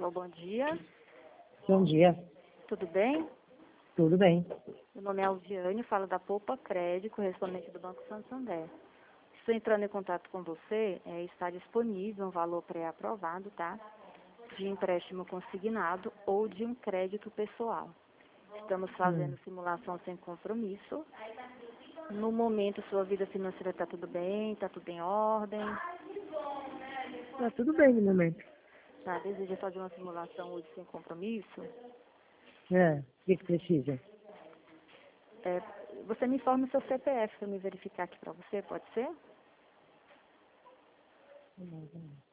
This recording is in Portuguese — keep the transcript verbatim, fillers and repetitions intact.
Alô, bom dia. Bom dia. Tudo bem? Tudo bem. Meu nome é Alviane, falo da Poupa Crédito, correspondente do Banco Santander. Estou entrando em contato com você, é, está disponível um valor pré-aprovado, tá? De empréstimo consignado ou de um crédito pessoal. Estamos fazendo Hum. simulação sem compromisso. No momento, sua vida financeira está tudo bem, está tudo em ordem. Tá tudo bem no momento. Tá? Deseja fazer uma simulação hoje sem compromisso? É, o que, que precisa? É, você me informa o seu C P F para me verificar aqui para você, pode ser? Hum.